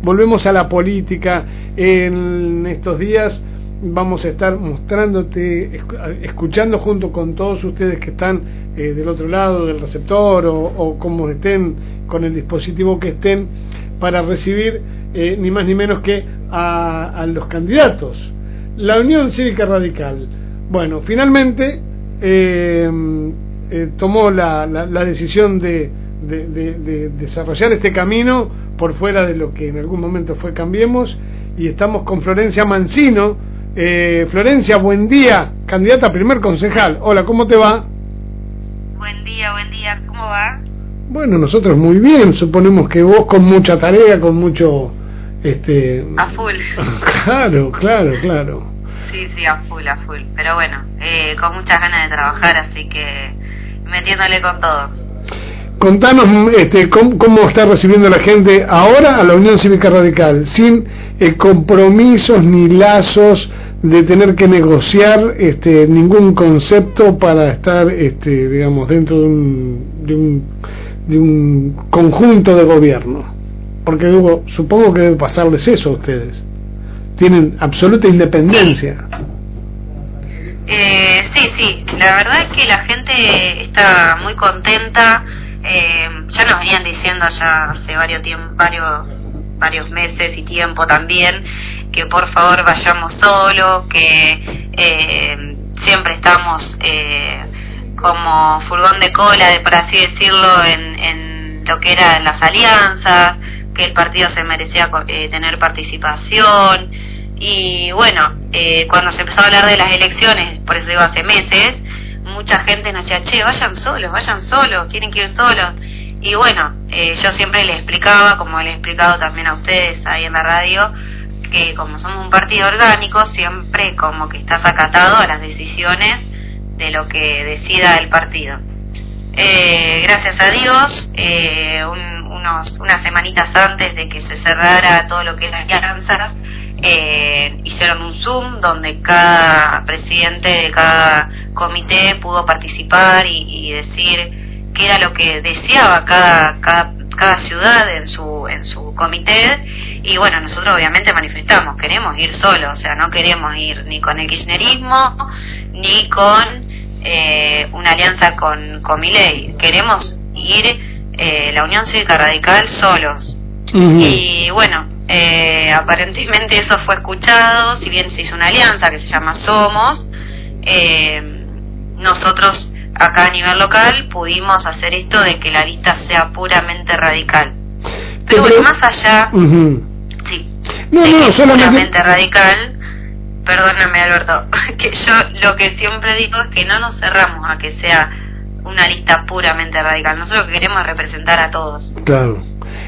volvemos a la política. En estos días vamos a estar mostrándote, escuchando junto con todos ustedes que están del otro lado del receptor o como estén, con el dispositivo que estén, para recibir ni más ni menos que a los candidatos. La Unión Cívica Radical, bueno, finalmente tomó la decisión de desarrollar este camino por fuera de lo que en algún momento fue Cambiemos, y estamos con Florencia Mancino. Florencia, buen día, candidata a primer concejal. Hola, ¿cómo te va? Buen día, ¿cómo va? Bueno, nosotros muy bien, suponemos que vos con mucha tarea, con mucho... A full. Claro. Sí, a full, pero bueno, con muchas ganas de trabajar, así que metiéndole con todo. Contanos cómo está recibiendo la gente ahora a la Unión Cívica Radical, sin compromisos ni lazos de tener que negociar ningún concepto para estar, digamos, dentro de un conjunto de gobierno. Porque supongo que debe pasarles eso a ustedes. Tienen absoluta independencia. Sí, la verdad es que la gente está muy contenta. Ya nos venían diciendo ya hace varios meses y tiempo también, que por favor vayamos solos, que siempre estamos como furgón de cola, por así decirlo, en lo que eran las alianzas, que el partido se merecía tener participación. Y bueno, cuando se empezó a hablar de las elecciones, por eso digo hace meses, mucha gente nos decía, che, vayan solos, tienen que ir solos. Y bueno, yo siempre les explicaba, como les he explicado también a ustedes ahí en la radio, que como somos un partido orgánico, siempre como que estás acatado a las decisiones de lo que decida el partido. Gracias a Dios, unas semanitas antes de que se cerrara todo lo que eran alianzas, hicieron un Zoom donde cada presidente de cada comité pudo participar y decir qué era lo que deseaba cada ciudad en su comité. Y bueno, nosotros obviamente manifestamos, queremos ir solos, o sea, no queremos ir ni con el kirchnerismo ni con una alianza con Milei, queremos ir la Unión Cívica Radical solos. Y bueno, aparentemente eso fue escuchado, si bien se hizo una alianza que se llama Somos, nosotros acá a nivel local pudimos hacer esto de que la lista sea puramente radical. Pero bueno, más allá, sí, que es puramente radical, perdóname Alberto, que yo lo que siempre digo es que no nos cerramos a que sea una lista puramente radical, nosotros lo que queremos es representar a todos. Claro.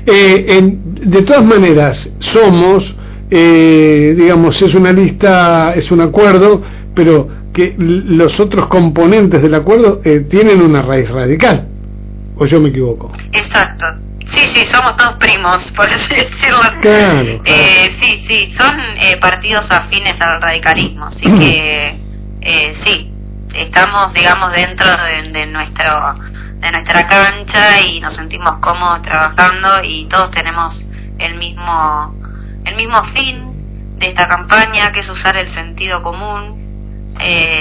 De todas maneras, Somos, digamos, es una lista, es un acuerdo, pero que los otros componentes del acuerdo tienen una raíz radical, ¿o yo me equivoco? Exacto. Sí, somos todos primos, por así decirlo. Claro. Sí, son partidos afines al radicalismo, así que sí, estamos, digamos, dentro de nuestra cancha y nos sentimos cómodos trabajando y todos tenemos el mismo fin de esta campaña, que es usar el sentido común.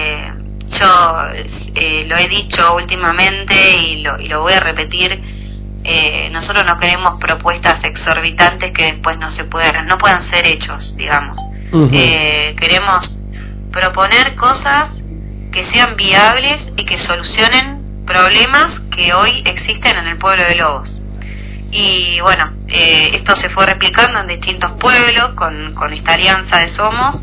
Yo lo he dicho últimamente y lo voy a repetir. Nosotros no queremos propuestas exorbitantes que después no puedan ser hechos, digamos. Queremos proponer cosas que sean viables y que solucionen problemas que hoy existen en el pueblo de Lobos. Y bueno, esto se fue replicando en distintos pueblos con esta alianza de Somos.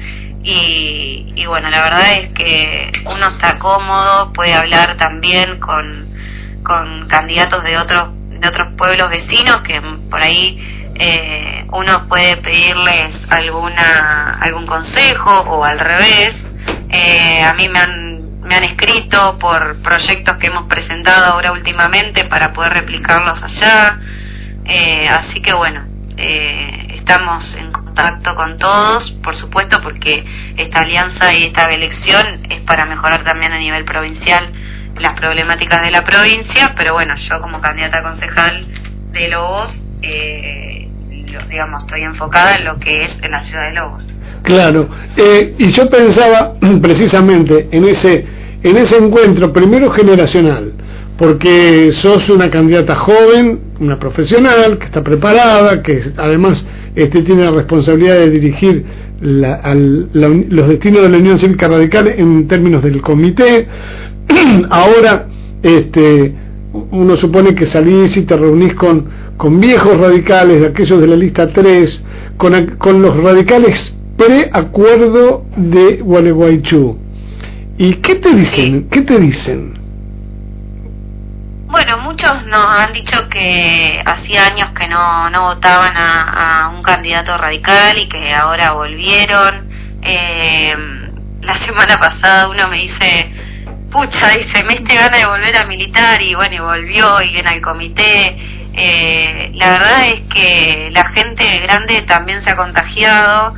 Y bueno, la verdad es que uno está cómodo, puede hablar también con candidatos de otros pueblos vecinos, que por ahí uno puede pedirles algún consejo, o al revés. A mí me han escrito por proyectos que hemos presentado ahora últimamente para poder replicarlos allá. Así que bueno, estamos en contacto con todos, por supuesto, porque esta alianza y esta elección es para mejorar también a nivel provincial las problemáticas de la provincia, pero bueno, yo como candidata a concejal de Lobos digamos, estoy enfocada en lo que es en la Ciudad de Lobos. Claro, y yo pensaba precisamente en ese encuentro, primero generacional, porque sos una candidata joven, una profesional, que está preparada, que además tiene la responsabilidad de dirigir los destinos de la Unión Cívica Radical en términos del comité. Ahora uno supone que salís y te reunís con viejos radicales, de aquellos de la lista 3, con los radicales pre-acuerdo de Gualeguaychú. ¿Y qué te dicen? Sí. ¿Qué te dicen? Bueno, muchos nos han dicho que hacía años que no votaban a un candidato radical y que ahora volvieron. La semana pasada uno me dice, pucha, dice, me diste ganas de volver a militar, y bueno, y volvió y viene al comité. La verdad es que la gente grande también se ha contagiado.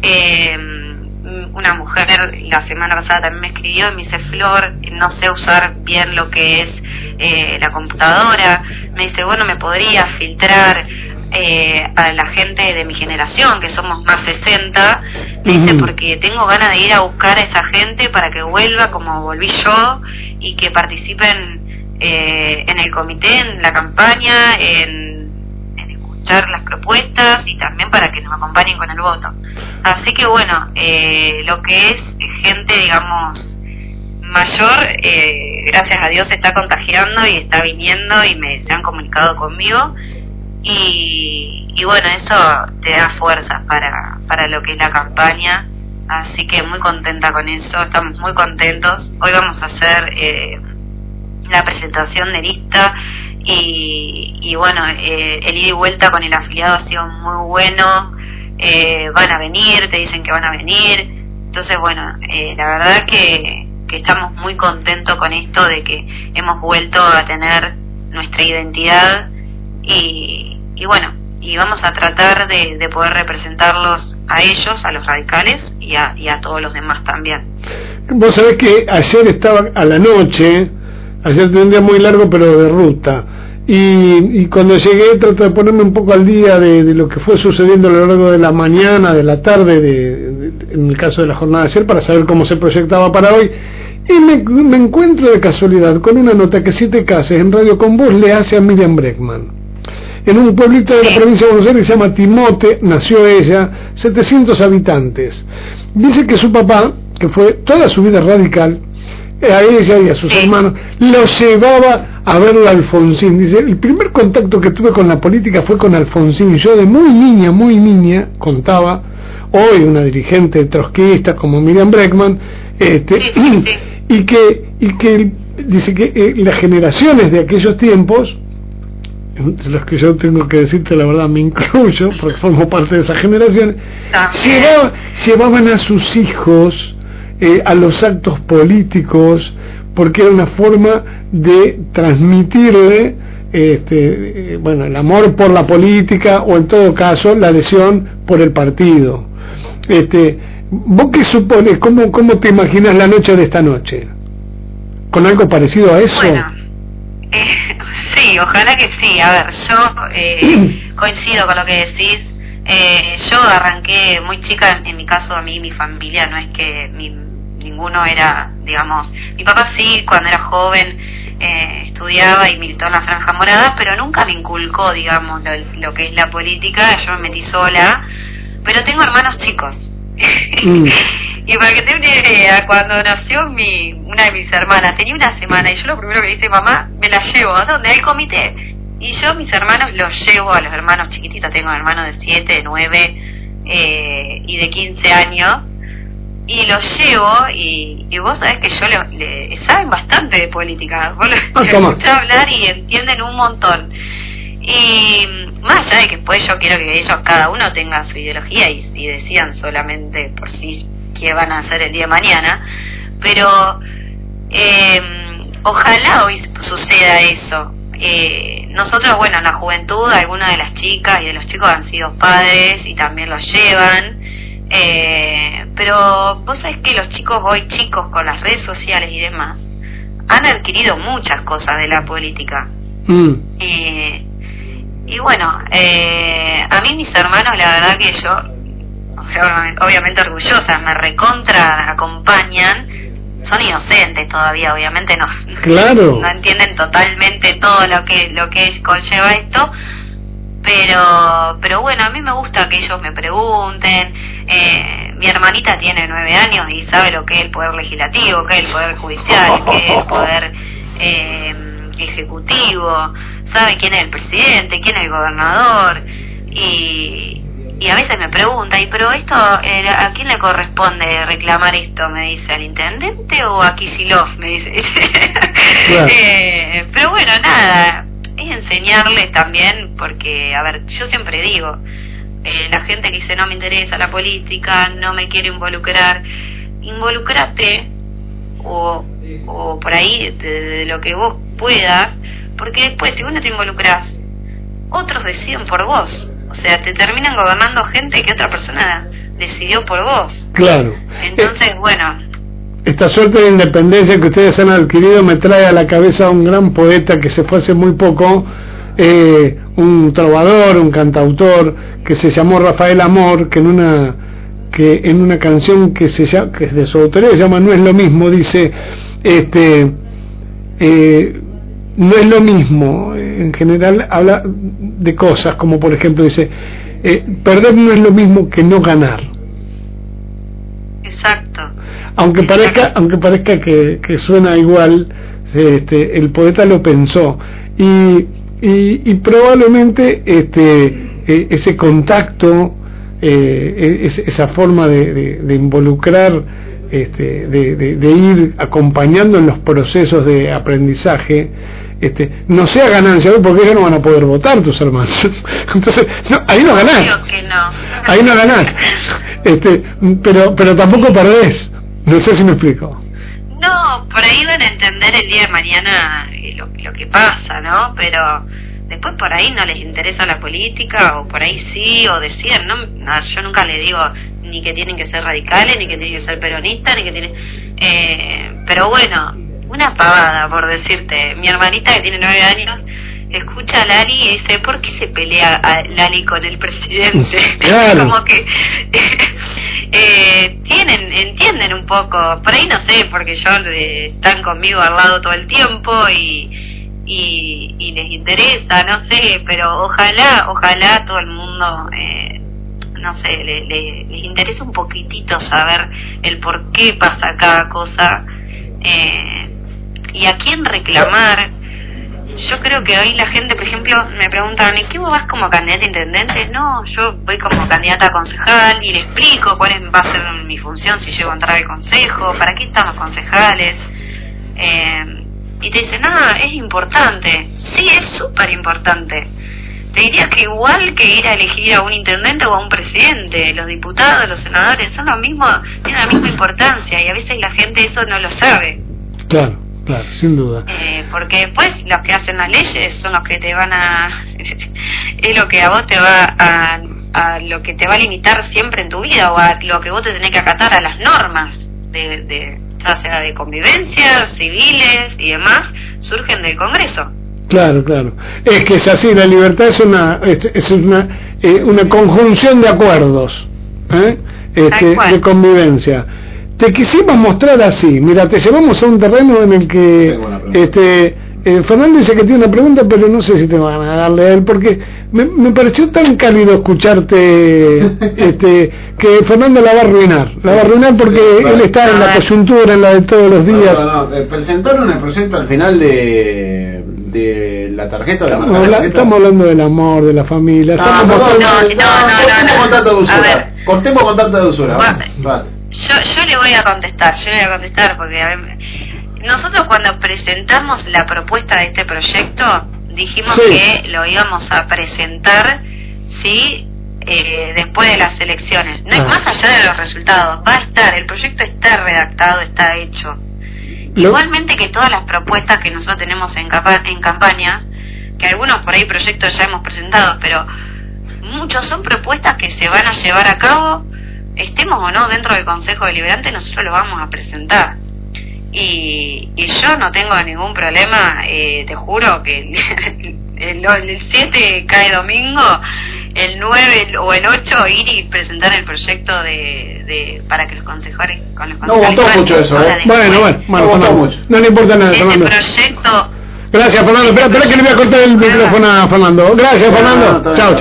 Una mujer la semana pasada también me escribió y me dice, Flor, no sé usar bien lo que es la computadora. Me dice, bueno, me podría filtrar a la gente de mi generación, que somos más 60. Me dice, porque tengo ganas de ir a buscar a esa gente para que vuelva como volví yo y que participen en el comité, en la campaña, en escuchar las propuestas y también para que nos acompañen con el voto. Así que bueno, lo que es gente, digamos, mayor, gracias a Dios se está contagiando y está viniendo y se han comunicado conmigo, y bueno, eso te da fuerzas para lo que es la campaña. Así que muy contenta con eso, estamos muy contentos. Hoy vamos a hacer la presentación de lista y bueno, el ida y vuelta con el afiliado ha sido muy bueno. Van a venir, te dicen que van a venir. Entonces bueno, la verdad que estamos muy contentos con esto de que hemos vuelto a tener nuestra identidad y bueno, y vamos a tratar de poder representarlos a ellos, a los radicales y a todos los demás también. Vos sabés que ayer estaba a la noche, ayer tuve un día muy largo pero de ruta, y cuando llegué traté de ponerme un poco al día de lo que fue sucediendo a lo largo de la mañana, de la tarde, en el caso de la jornada de ayer, para saber cómo se proyectaba para hoy, y me encuentro de casualidad con una nota que Siete Casas en Radio Con Vos le hace a Miriam Bregman. En un pueblito de la provincia de Buenos Aires que se llama Timote, nació ella, 700 habitantes. Dice que su papá, que fue toda su vida radical, a ella y a sus hermanos, los llevaba a ver a Alfonsín. Dice, el primer contacto que tuve con la política fue con Alfonsín. Yo de muy niña, contaba, hoy una dirigente trotskista como Miriam Bregman, y que dice que las generaciones de aquellos tiempos, entre los que yo tengo que decirte la verdad me incluyo porque formo parte de esa generación, llevaban a sus hijos a los actos políticos porque era una forma de transmitirle bueno, el amor por la política, o en todo caso la adhesión por el partido. ¿Vos qué supones? ¿Cómo te imaginas la noche de esta noche? ¿Con algo parecido a eso? Bueno, sí, ojalá que sí. A ver, yo coincido con lo que decís. Yo arranqué muy chica, en mi caso, a mí, mi familia, no es que ninguno era, digamos, mi papá sí, cuando era joven estudiaba y militó en la Franja Morada, pero nunca me inculcó, digamos, lo que es la política. Yo me metí sola, pero tengo hermanos chicos. Y para que te una idea, cuando nació una de mis hermanas, tenía una semana, y yo lo primero que le hice, mamá, me la llevo, ¿a dónde? Al comité. Y yo mis hermanos los llevo, a los hermanos chiquititos, tengo hermanos de 7, de 9 y de 15 años, y los llevo, y vos sabés que yo saben bastante de política, vos los escuchás hablar y entienden un montón. Y más allá de que después yo quiero que ellos, cada uno tenga su ideología y decidan solamente por sí qué van a hacer el día de mañana, pero ojalá hoy suceda eso. Nosotros, bueno, en la juventud, algunas de las chicas y de los chicos han sido padres y también los llevan, pero vos sabés que los chicos hoy, con las redes sociales y demás, han adquirido muchas cosas de la política. Y bueno, a mí mis hermanos, la verdad que yo, obviamente orgullosas, me recontra acompañan. Son inocentes todavía, obviamente no, claro, no entienden totalmente todo lo que conlleva esto, pero bueno, a mí me gusta que ellos me pregunten. Mi hermanita tiene 9 años y sabe lo que es el poder legislativo, que es el poder judicial, que es el poder ejecutivo, sabe quién es el presidente, quién es el gobernador, y a veces me pregunta, pero esto, ¿a quién le corresponde reclamar esto? Me dice, ¿al intendente o a Kicillof? Me dice. Claro. Pero bueno, nada, es enseñarles también, porque, a ver, yo siempre digo, la gente que dice no me interesa la política, no me quiero involucrar, involúcrate, o por ahí de lo que vos puedas, porque después si vos no te involucrás, otros deciden por vos. O sea, te terminan gobernando gente que otra persona decidió por vos. Claro. Entonces, bueno. Esta suerte de independencia que ustedes han adquirido me trae a la cabeza a un gran poeta que se fue hace muy poco, un trovador, un cantautor, que se llamó Rafael Amor, que en una canción que es de su autoría, se llama No es lo mismo, dice, no es lo mismo, en general habla de cosas como por ejemplo dice, perder no es lo mismo que no ganar. Exacto. Aunque parezca que suena igual, el poeta lo pensó y probablemente ese contacto, esa forma de involucrar, de ir acompañando en los procesos de aprendizaje, no sea ganancia, porque ellos no van a poder votar, tus hermanos. Entonces, ahí no ganás. Ahí no ganás. Pero tampoco perdés. No sé si me explico. No, por ahí van a entender el día de mañana lo que pasa, ¿no? Pero después por ahí no les interesa la política, o por ahí sí, o deciden, ¿no? Yo nunca les digo ni que tienen que ser radicales, ni que tienen que ser peronistas, ni que tienen... pero bueno, una pavada, por decirte. Mi hermanita, que tiene 9 años, escucha a Lali y dice, ¿por qué se pelea a Lali con el presidente? Claro. Como que entienden un poco. Por ahí no sé, porque están conmigo al lado todo el tiempo y les interesa, no sé, pero ojalá todo el mundo... no sé, les interesa un poquitito saber el por qué pasa cada cosa, y a quién reclamar. Yo creo que hoy la gente, por ejemplo, me preguntan, ¿y qué vos vas como candidata a intendente? No, yo voy como candidata a concejal y le explico cuál va a ser mi función si llego a entrar al consejo, para qué están los concejales, y te dicen, es importante. Sí, es súper importante. Te diría que igual que ir a elegir a un intendente o a un presidente, los diputados, los senadores son lo mismo, tienen la misma importancia, y a veces la gente eso no lo sabe. Claro, sin duda. Porque después los que hacen las leyes son los que te van a... es lo que a vos te va a lo que te va a limitar siempre en tu vida, o a lo que vos te tenés que acatar a las normas ya sea de convivencia, civiles y demás, surgen del Congreso. Claro. Es que es así, la libertad es una conjunción de acuerdos, de convivencia. Te quisimos mostrar así, mira, te llevamos a un terreno en el que Fernando dice que tiene una pregunta, pero no sé si te van a darle a él, porque me pareció tan cálido escucharte, que Fernando la va a arruinar porque él está en la coyuntura, en la de todos los días. Presentaron el proyecto al final de la tarjeta. Estamos hablando del amor, de la familia. Cortemos con tanta dulzura. Yo le voy a contestar porque nosotros cuando presentamos la propuesta de este proyecto dijimos que lo íbamos a presentar después de las elecciones, no es más allá de los resultados, va a estar, el proyecto está redactado, está hecho. Igualmente que todas las propuestas que nosotros tenemos en campaña, que algunos por ahí proyectos ya hemos presentado, pero muchos son propuestas que se van a llevar a cabo, estemos o no dentro del Consejo Deliberante, nosotros lo vamos a presentar. Y yo no tengo ningún problema, te juro que el 7 cae domingo, el 9 o el 8 ir y presentar el proyecto para que los concejales no gustó mucho eso, bueno, no le importa nada, Fernando. Proyecto. Gracias, Fernando. Espera que le voy a cortar el micrófono a Fernando. Gracias, Fernando. Chao.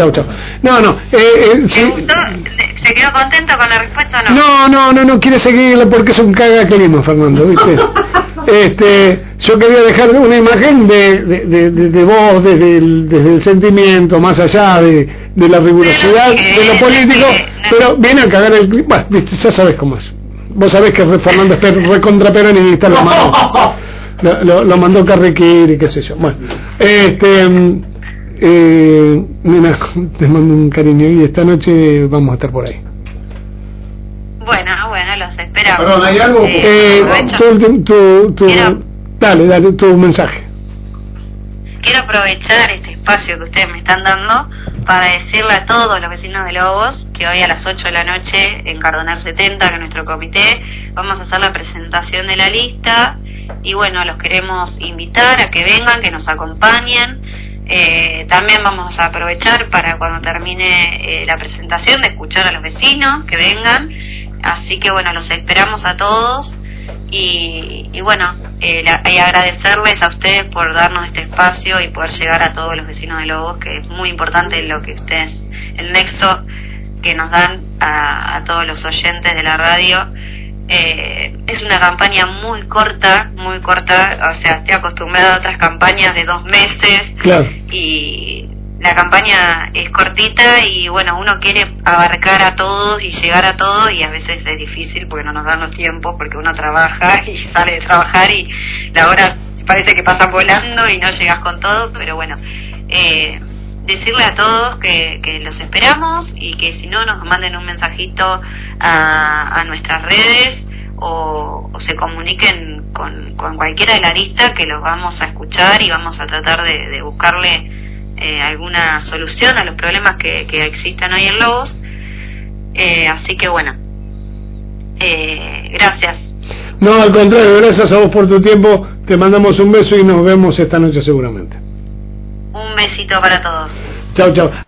¿Se quedó contento con la respuesta o no? No quiere seguirla porque es un cagaclima, Fernando, ¿viste? Yo quería dejar una imagen de vos desde el sentimiento, más allá de la rigurosidad de lo político, pero viene a cagar el clima. Bueno, ya sabés cómo es. Vos sabés que Fernando es recontra peronista, lo mandó Carrequir y qué sé yo. Bueno, nena, te mando un cariño y esta noche vamos a estar por ahí. Bueno, los esperamos. Perdón, ¿hay algo? Dale, tu mensaje. Quiero aprovechar este espacio que ustedes me están dando para decirle a todos los vecinos de Lobos que hoy a las 8 de la noche en Cardonal 70, que es nuestro comité, vamos a hacer la presentación de la lista y bueno, los queremos invitar a que vengan, que nos acompañen. También vamos a aprovechar para cuando termine la presentación de escuchar a los vecinos que vengan, así que bueno, los esperamos a todos y bueno, y agradecerles a ustedes por darnos este espacio y poder llegar a todos los vecinos de Lobos, que es muy importante lo que ustedes, el nexo que nos dan a todos los oyentes de la radio. Es una campaña muy corta, o sea, estoy acostumbrada a otras campañas de 2 meses, claro. Y la campaña es cortita y bueno, uno quiere abarcar a todos y llegar a todos y a veces es difícil porque no nos dan los tiempos, porque uno trabaja y sale de trabajar y la hora parece que pasa volando y no llegas con todo, pero bueno, decirle a todos que los esperamos y que si no nos manden un mensajito a nuestras redes o se comuniquen con cualquiera de la lista, que los vamos a escuchar y vamos a tratar de buscarle alguna solución a los problemas que existen hoy en Lobos. Así que bueno, gracias. No, al contrario, gracias a vos por tu tiempo, te mandamos un beso y nos vemos esta noche seguramente. Un besito para todos. Chao.